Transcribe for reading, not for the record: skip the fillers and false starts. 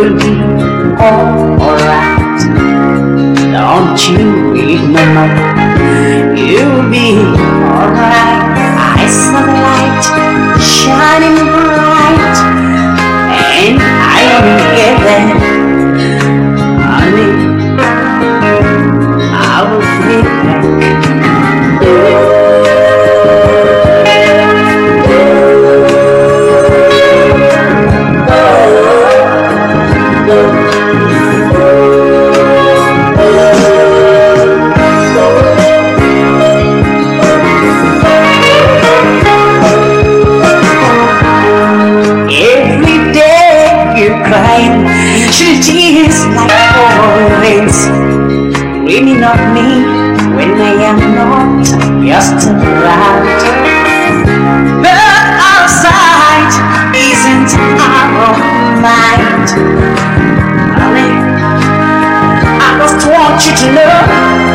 will be alright. Don't you ignore, you'll be alright. I saw the light shining bright, and I am here. Honey, I will be back. Every day you're crying, she tears like always, dreaming of me when I am not just around. But our sight isn't our mind. Darling, I just want you to know